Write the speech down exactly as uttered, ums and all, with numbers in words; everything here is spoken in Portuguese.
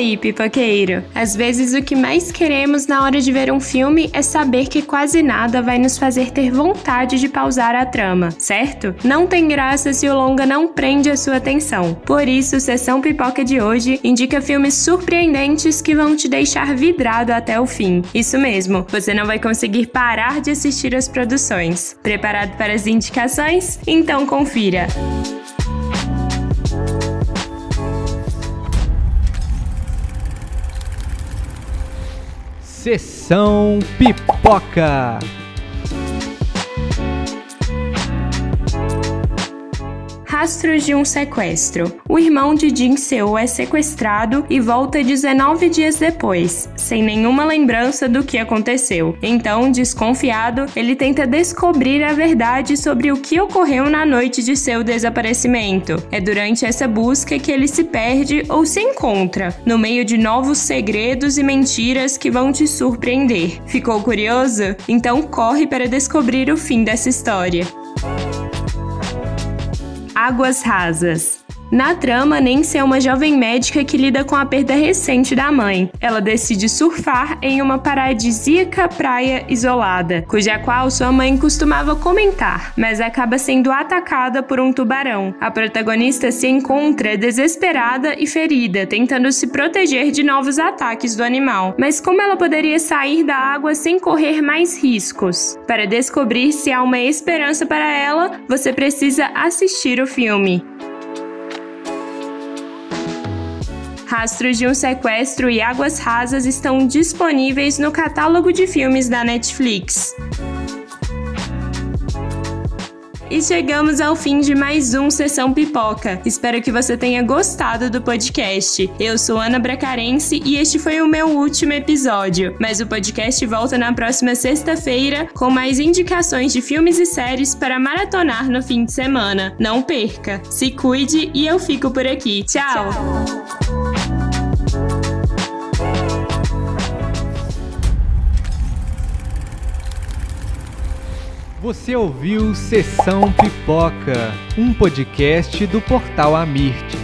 aí, pipoqueiro? Às vezes o que mais queremos na hora de ver um filme é saber que quase nada vai nos fazer ter vontade de pausar a trama, certo? Não tem graça se o longa não prende a sua atenção. Por isso, Sessão Pipoca de hoje indica filmes surpreendentes que vão te deixar vidrado até o fim. Isso mesmo, você não vai conseguir parar de assistir as produções. Preparado para as indicações? Então confira! Sessão Pipoca. Rastros de um sequestro. O irmão de Jin Seo é sequestrado e volta dezenove dias depois, sem nenhuma lembrança do que aconteceu. Então, desconfiado, ele tenta descobrir a verdade sobre o que ocorreu na noite de seu desaparecimento. É durante essa busca que ele se perde ou se encontra, no meio de novos segredos e mentiras que vão te surpreender. Ficou curioso? Então corre para descobrir o fim dessa história. Águas Rasas. Na trama, Nancy é uma jovem médica que lida com a perda recente da mãe. Ela decide surfar em uma paradisíaca praia isolada, cuja qual sua mãe costumava comentar, mas acaba sendo atacada por um tubarão. A protagonista se encontra desesperada e ferida, tentando se proteger de novos ataques do animal. Mas como ela poderia sair da água sem correr mais riscos? Para descobrir se há uma esperança para ela, você precisa assistir o filme. Rastros de um Sequestro e Águas Rasas estão disponíveis no catálogo de filmes da Netflix. E chegamos ao fim de mais um Sessão Pipoca. Espero que você tenha gostado do podcast. Eu sou Ana Bracarense e este foi o meu último episódio. Mas o podcast volta na próxima sexta-feira com mais indicações de filmes e séries para maratonar no fim de semana. Não perca! Se cuide e eu fico por aqui. Tchau! Tchau. Você ouviu Sessão Pipoca, um podcast do Portal Amirte.